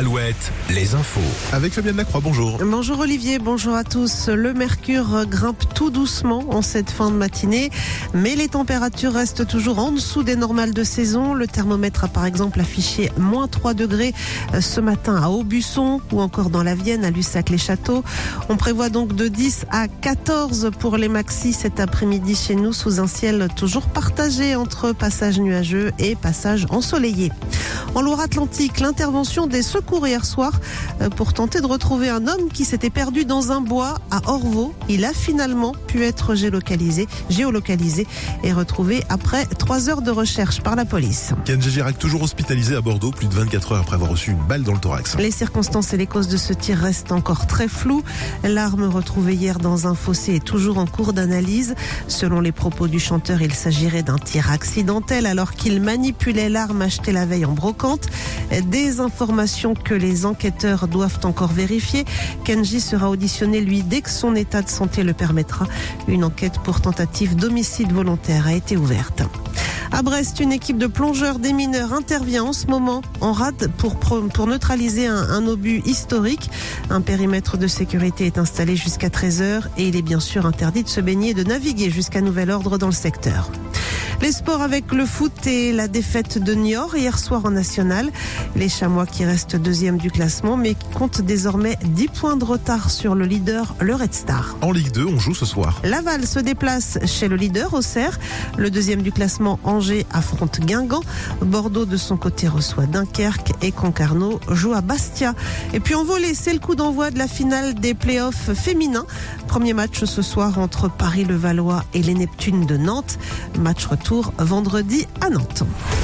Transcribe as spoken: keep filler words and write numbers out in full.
Alouette, les infos. Avec Fabienne Lacroix, bonjour. Bonjour Olivier, bonjour à tous. Le mercure grimpe tout doucement en cette fin de matinée, mais les températures restent toujours en dessous des normales de saison. Le thermomètre a par exemple affiché moins trois degrés ce matin à Aubusson ou encore dans la Vienne, à Lussac-les-Châteaux. On prévoit donc de dix à quatorze pour les maxis cet après-midi chez nous, sous un ciel toujours partagé entre passage nuageux et passage ensoleillé. En Loire-Atlantique, l'intervention des secours hier soir pour tenter de retrouver un homme qui s'était perdu dans un bois à Orvault. Il a finalement pu être géolocalisé, géolocalisé et retrouvé après trois heures de recherche par la police. Kenji Girac toujours hospitalisé à Bordeaux, plus de vingt-quatre heures après avoir reçu une balle dans le thorax. Les circonstances et les causes de ce tir restent encore très floues. L'arme retrouvée hier dans un fossé est toujours en cours d'analyse. Selon les propos du chanteur, il s'agirait d'un tir accidentel alors qu'il manipulait l'arme achetée la veille en brocante. Des informations que les enquêteurs doivent encore vérifier. Kenji sera auditionné, lui, dès que son état de santé le permettra. Une enquête pour tentative d'homicide volontaire a été ouverte. À Brest, une équipe de plongeurs des mineurs intervient en ce moment en rade pour, pour neutraliser un, un obus historique. Un périmètre de sécurité est installé jusqu'à treize heures et il est bien sûr interdit de se baigner et de naviguer jusqu'à nouvel ordre dans le secteur. Les sports avec le foot et la défaite de Niort hier soir en national. Les Chamois qui restent deuxième du classement mais qui comptent désormais dix points de retard sur le leader, le Red Star. En Ligue deux, on joue ce soir. Laval se déplace chez le leader, Auxerre. Le deuxième du classement, Angers, affronte Guingamp. Bordeaux de son côté reçoit Dunkerque et Concarneau joue à Bastia. Et puis en volley, c'est le coup d'envoi de la finale des playoffs féminins. Premier match ce soir entre Paris-Levallois et les Neptunes de Nantes. Match retour vendredi à Nantes.